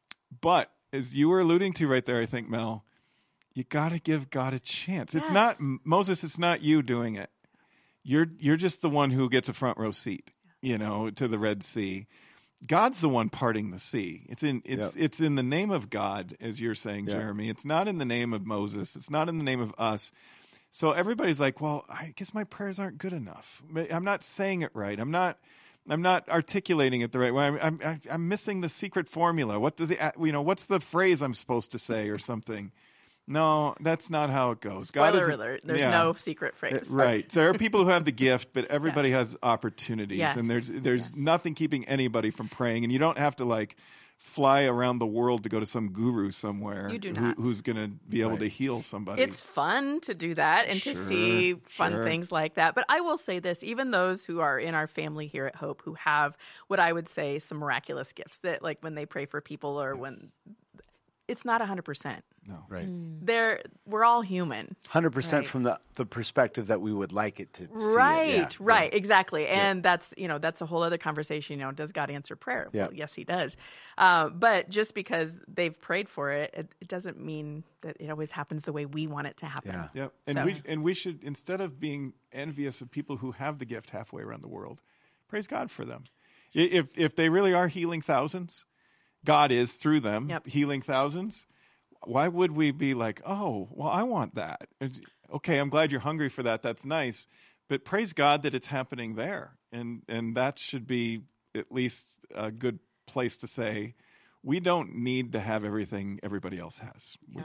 But as you were alluding to right there, I think, Mel, you got to give God a chance. It's yes. not, Moses, it's not you doing it. You're you're just the one who gets a front row seat, you know, to the Red Sea. God's the one parting the sea. It's in it's yep. it's in the name of God, as you're saying, yep. Jeremy. It's not in the name of Moses. It's not in the name of us. So everybody's like, well, I guess my prayers aren't good enough. I'm not saying it right. I'm not I'm not articulating it the right way. I'm I'm, I'm missing the secret formula. What does it, you know? What's the phrase I'm supposed to say or something? No, that's not how it goes. Spoiler God alert, there's yeah. no secret phrase. Right. There are people who have the gift, but everybody yes. has opportunities. Yes. And there's there's yes. nothing keeping anybody from praying. And you don't have to like fly around the world to go to some guru somewhere you do who, not. who's going to be able right. to heal somebody. It's fun to do that and sure, to see fun sure. things like that. But I will say this, even those who are in our family here at Hope who have what I would say some miraculous gifts that like when they pray for people or yes. when it's not one hundred percent. No. Right. Mm. They're, we're all human. one hundred percent right. from the, the perspective that we would like it to right, see it. Yeah. right, yeah. exactly. And yeah. that's, you know, that's a whole other conversation. You know, does God answer prayer? Yeah. Well, yes, he does. Uh, but just because they've prayed for it, it, it doesn't mean that it always happens the way we want it to happen. Yeah. Yep. And So. we and we should, instead of being envious of people who have the gift halfway around the world, praise God for them. If if they really are healing thousands, God is through them yep. healing thousands. Why would we be like, oh, well, I want that? Okay, I'm glad you're hungry for that. That's nice. But praise God that it's happening there. And and that should be at least a good place to say, we don't need to have everything everybody else has. Yeah.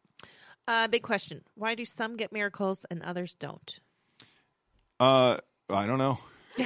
Uh, big question. Why do some get miracles and others don't? Uh, I don't know.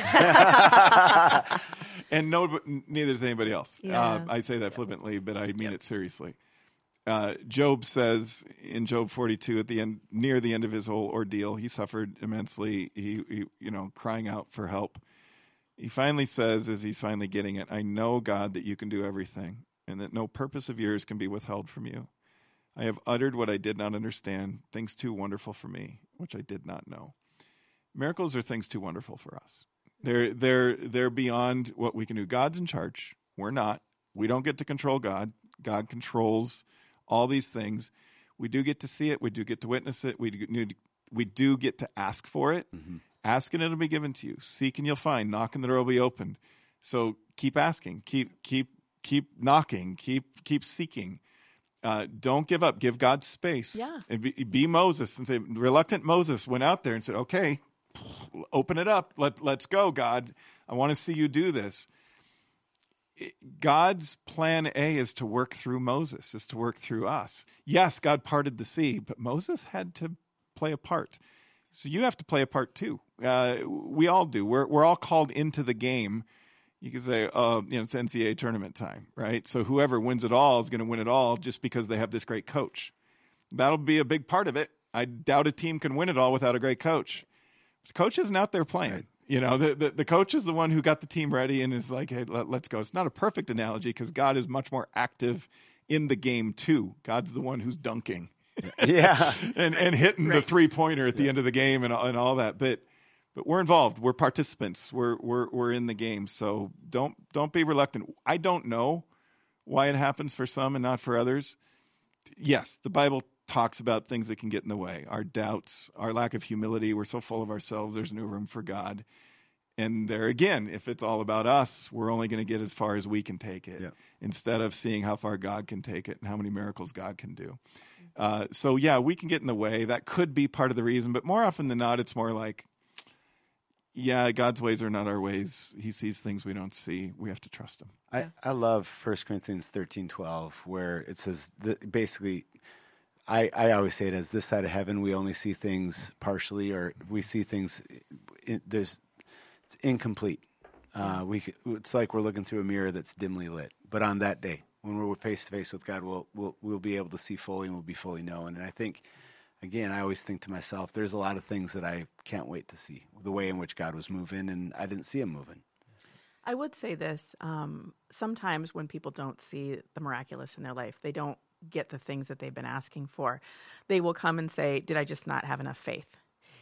And no, neither does anybody else. Yeah. Uh, I say that flippantly, but I mean yep. it seriously. Uh, Job says in Job forty-two, at the end, near the end of his whole ordeal, he suffered immensely. He, he, you know, crying out for help. He finally says, as he's finally getting it, I know, God, that you can do everything, and that no purpose of yours can be withheld from you. I have uttered what I did not understand, things too wonderful for me, which I did not know. Miracles are things too wonderful for us. They're they're they're beyond what we can do. God's in charge. We're not. We don't get to control God. God controls all these things. We do get to see it. We do get to witness it. We do, we do get to ask for it. Mm-hmm. Ask and it'll be given to you. Seek and you'll find. Knock and the door will be opened. So keep asking. Keep keep keep knocking. Keep keep seeking. Uh, don't give up. Give God space. Yeah. And be, be Moses and say, reluctant Moses went out there and said, okay, open it up. Let, let's go, God. I want to see you do this. God's plan A is to work through Moses, is to work through us. Yes, God parted the sea, but Moses had to play a part. So you have to play a part too. Uh, we all do. We're we're all called into the game. You can say, uh, you know, it's N C double A tournament time, right? So whoever wins it all is going to win it all just because they have this great coach. That'll be a big part of it. I doubt a team can win it all without a great coach. The coach isn't out there playing. Right. You know, the, the the coach is the one who got the team ready and is like, hey, let, let's go. It's not a perfect analogy because God is much more active in the game too. God's the one who's dunking. Yeah. and and hitting right. the three-pointer at the yeah. end of the game and, and all that. But but we're involved. We're participants. We're we're we're in the game. So don't don't be reluctant. I don't know why it happens for some and not for others. Yes, the Bible talks about things that can get in the way. Our doubts, our lack of humility. We're so full of ourselves, there's no room for God. And there again, if it's all about us, we're only going to get as far as we can take it, yeah. instead of seeing how far God can take it and how many miracles God can do. Uh, so yeah, we can get in the way. That could be part of the reason, but more often than not, it's more like, yeah, God's ways are not our ways. He sees things we don't see. We have to trust him. I, Yeah. I love First Corinthians thirteen twelve, where it says, that basically, I, I always say it as this side of heaven, we only see things partially, or we see things, in, there's it's incomplete. Uh, we It's like we're looking through a mirror that's dimly lit. But on that day, when we're face to face with God, we'll, we'll we'll be able to see fully and we'll be fully known. And I think, again, I always think to myself, there's a lot of things that I can't wait to see, the way in which God was moving, and I didn't see him moving. I would say this. Um, sometimes when people don't see the miraculous in their life, they don't get the things that they've been asking for. They will come and say, did I just not have enough faith?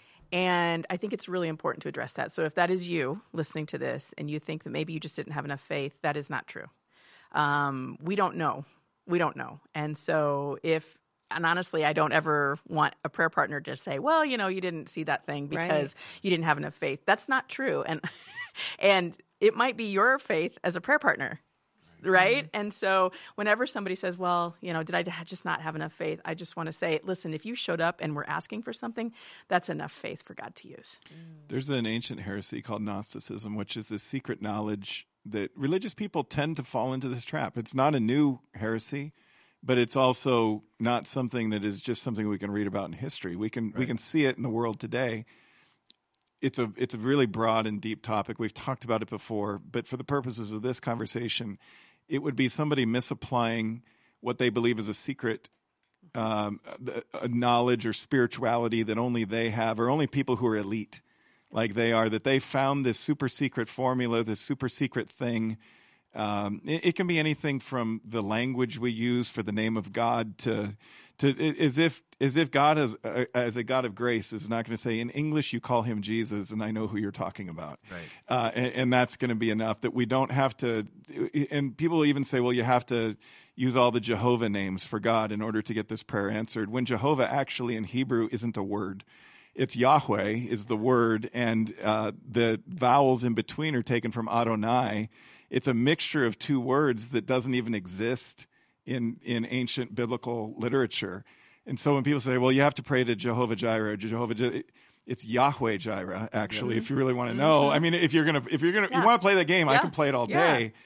And I think it's really important to address that. So if that is you listening to this and you think that maybe you just didn't have enough faith, that is not true. Um, we don't know. We don't know. And so if, and honestly, I don't ever want a prayer partner to say, well, you know, you didn't see that thing because Right. you didn't have enough faith. That's not true. And, and it might be your faith as a prayer partner. Right. Mm-hmm. And so whenever somebody says, well, you know, did I just not have enough faith? I just want to say, listen, if you showed up and were asking for something, that's enough faith for God to use. There's an ancient heresy called Gnosticism, which is this secret knowledge that religious people tend to fall into this trap. It's not a new heresy, but it's also not something that is just something we can read about in history. We can right. we can see it in the world today. It's a it's a really broad and deep topic. We've talked about it before, but for the purposes of this conversation, it would be somebody misapplying what they believe is a secret um, a knowledge or spirituality that only they have, or only people who are elite like they are, that they found this super secret formula, this super secret thing. Um, it, it can be anything from the language we use for the name of God to to as if as if God is uh, as a God of grace is not going to say in English you call him Jesus and I know who you're talking about, right? Uh, and, and that's going to be enough. That we don't have to. And people even say, well, you have to use all the Jehovah names for God in order to get this prayer answered. When Jehovah actually in Hebrew isn't a word. It's Yahweh is the word, and uh, the vowels in between are taken from Adonai. It's a mixture of two words that doesn't even exist in, in ancient biblical literature. And so when people say, well, you have to pray to Jehovah Jireh, Jehovah, it's Yahweh Jireh, actually, mm-hmm. if you really want to know. Mm-hmm. I mean, if you're going to, if you're going to, yeah. you want to play the game, yeah. I can play it all yeah. day.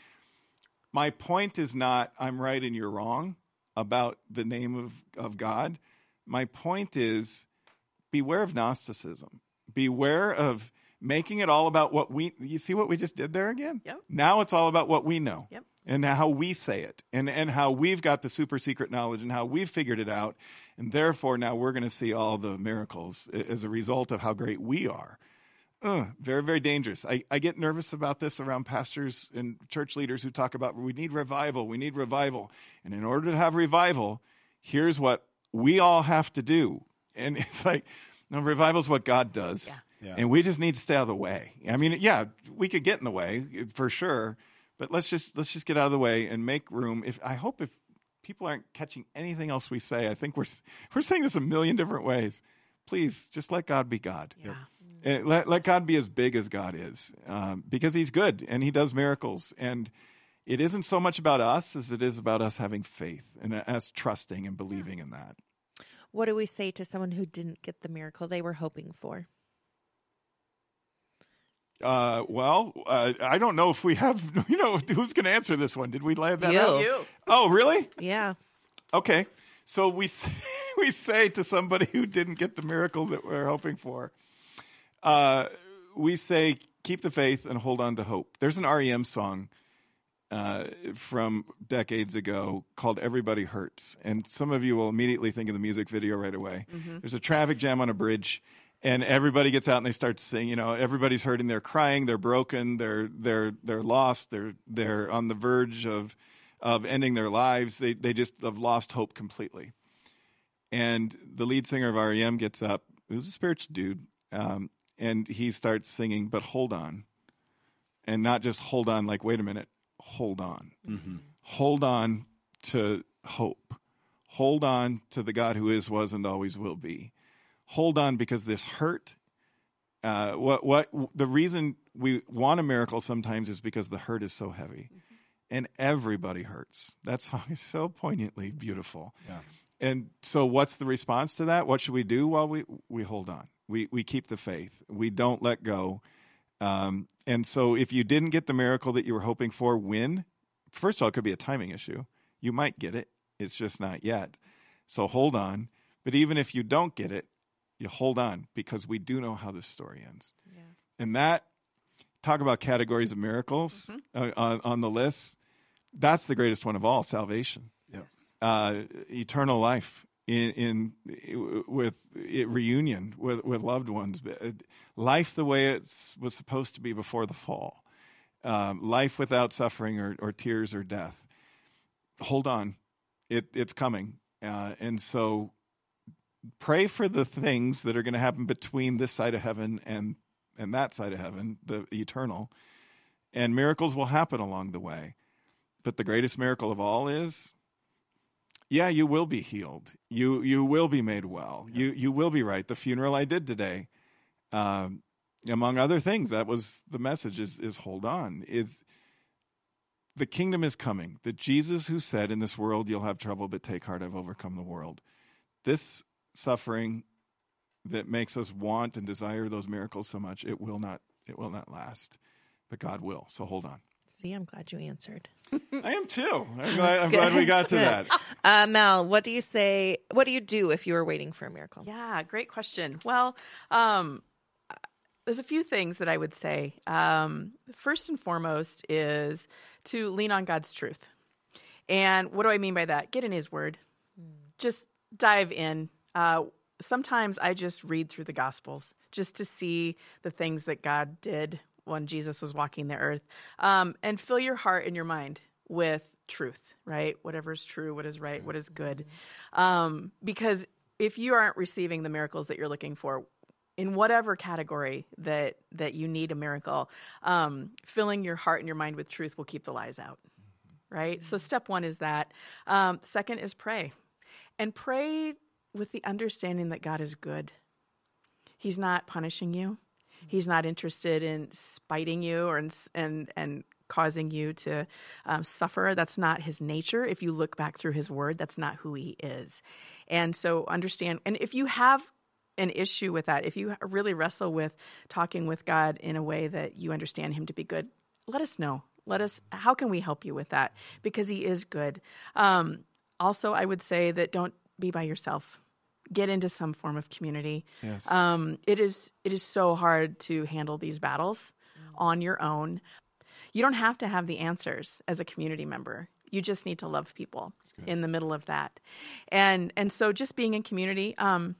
My point is not I'm right and you're wrong about the name of, of God. My point is, beware of Gnosticism. Beware of making it all about what we, you see what we just did there again? Yep. Now it's all about what we know. Yep. And how we say it, and, and how we've got the super secret knowledge, and how we've figured it out. And therefore, now we're going to see all the miracles as a result of how great we are. Uh, very, very dangerous. I, I get nervous about this around pastors and church leaders who talk about, we need revival, we need revival. And in order to have revival, here's what we all have to do. And it's like, no, revival is what God does. Yeah. Yeah. And we just need to stay out of the way. I mean, yeah, we could get in the way for sure, but let's just let's just get out of the way and make room. If I hope if people aren't catching anything else we say, I think we're we're saying this a million different ways. Please just let God be God. Yeah. And let let God be as big as God is, um, because He's good and He does miracles. And it isn't so much about us as it is about us having faith and us trusting and believing in that. What do we say to someone who didn't get the miracle they were hoping for? Uh, well, uh, I don't know if we have, you know, who's going to answer this one. Did we land that You. out? You. Oh, really? Yeah. Okay. So we say, we say to somebody who didn't get the miracle that we're hoping for, uh, we say, keep the faith and hold on to hope. There's an R E M song uh, from decades ago called Everybody Hurts. And some of you will immediately think of the music video right away. Mm-hmm. There's a traffic jam on a bridge. And everybody gets out and they start to sing. You know, everybody's hurting. They're crying. They're broken. They're they're they're lost. They're they're on the verge of of ending their lives. They they just have lost hope completely. And the lead singer of R E M gets up. It was a spiritual dude, um, and he starts singing. But hold on, and not just hold on. Like wait a minute, hold on. Mm-hmm. Hold on to hope. Hold on to the God who is, was, and always will be. Hold on, because this hurt, uh, what what the reason we want a miracle sometimes is because the hurt is so heavy. Mm-hmm. And everybody hurts. That song is so poignantly beautiful. Yeah. And so what's the response to that? What should we do? Well, we, we hold on. We we keep the faith. We don't let go. Um, and so if you didn't get the miracle that you were hoping for, when? First of all, it could be a timing issue. You might get it. It's just not yet. So hold on. But even if you don't get it, you hold on, because we do know how this story ends. Yeah. And that, talk about categories of miracles mm-hmm. uh, on, on the list, that's the greatest one of all, salvation. Yes. Uh, eternal life in, in with it, reunion with, with loved ones, life the way it was supposed to be before the fall, um, life without suffering or, or tears or death. Hold on, it, it's coming. Uh, and so pray for the things that are going to happen between this side of heaven and, and that side of heaven, the eternal. And miracles will happen along the way. But the greatest miracle of all is, yeah, you will be healed. You you will be made well. Yeah. You you will be right. The funeral I did today, um, among other things, that was the message, is, is hold on. Is the kingdom is coming. The Jesus who said, in this world you'll have trouble, but take heart, I've overcome the world. This suffering that makes us want and desire those miracles so much, it will not it will not last, but God will. So hold on. See, I'm glad you answered. I am too. I'm glad, I'm glad we got to that. Uh, Mel, what do you say? What do you do if you were waiting for a miracle? Yeah, great question. Well, um, there's a few things that I would say. Um, first and foremost is to lean on God's truth. And what do I mean by that? Get in His Word. Mm. Just dive in. Uh, sometimes I just read through the Gospels just to see the things that God did when Jesus was walking the earth, um, and fill your heart and your mind with truth, right? Whatever is true, what is right, what is good. Um, because if you aren't receiving the miracles that you're looking for, in whatever category that that you need a miracle, um, filling your heart and your mind with truth will keep the lies out, right? So step one is that. Um, second is pray. And pray with the understanding that God is good. He's not punishing you. He's not interested in spiting you or in, and and causing you to um, suffer. That's not His nature. If you look back through His Word, that's not who He is. And so understand, and if you have an issue with that, if you really wrestle with talking with God in a way that you understand Him to be good, let us know. Let us, how can we help you with that? Because He is good. Um, also, I would say that don't be by yourself. Get into some form of community. Yes. Um, it is it is so hard to handle these battles mm. on your own. You don't have to have the answers as a community member. You just need to love people in the middle of that. And and so just being in community, um,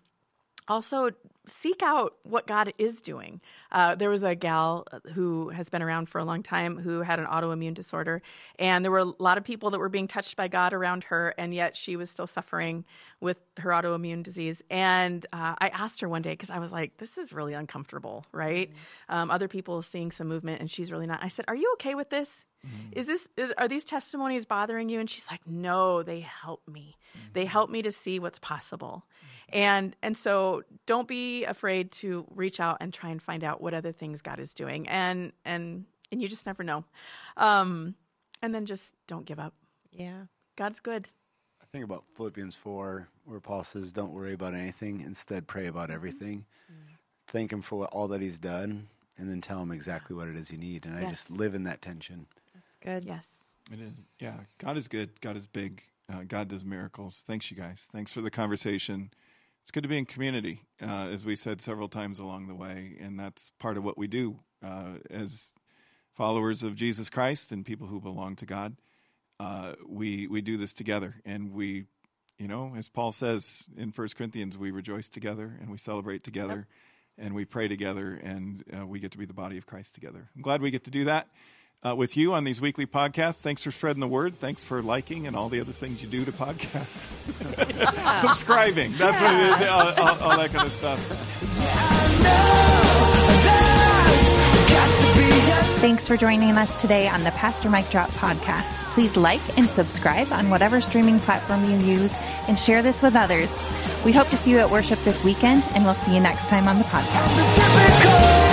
also seek out what God is doing. Uh, there was a gal who has been around for a long time who had an autoimmune disorder, and there were a lot of people that were being touched by God around her, and yet she was still suffering with her autoimmune disease. And uh, I asked her one day, because I was like, this is really uncomfortable, right? Mm-hmm. Um, other people seeing some movement, and she's really not. I said, are you okay with this? Mm-hmm. Is this, is, are these testimonies bothering you? And she's like, no, they help me. Mm-hmm. They help me to see what's possible. Mm-hmm. And, and so don't be afraid to reach out and try and find out what other things God is doing. And, and, and you just never know. Um, and then just don't give up. Yeah. God's good. I think about Philippians four, where Paul says, don't worry about anything. Instead, pray about everything. Mm-hmm. Thank Him for what, all that He's done. and then tell him exactly what it is you need. And I Yes. just live in that tension. That's good. Yes. It is. Yeah. God is good. God is big. Uh, God does miracles. Thanks, you guys. Thanks for the conversation. It's good to be in community, uh, as we said several times along the way. And that's part of what we do uh, as followers of Jesus Christ and people who belong to God. Uh, we we do this together. And we, you know, as Paul says in First Corinthians, we rejoice together and we celebrate together yep. and we pray together and uh, we get to be the body of Christ together. I'm glad we get to do that. Uh, with you on these weekly podcasts. Thanks for spreading the word. Thanks for liking and all the other things you do to podcasts. Subscribing. That's what it is. All, all, all that kind of stuff. Thanks for joining us today on the Pastor Mike Drop podcast. Please like and subscribe on whatever streaming platform you use and share this with others. We hope to see you at worship this weekend, and we'll see you next time on the podcast.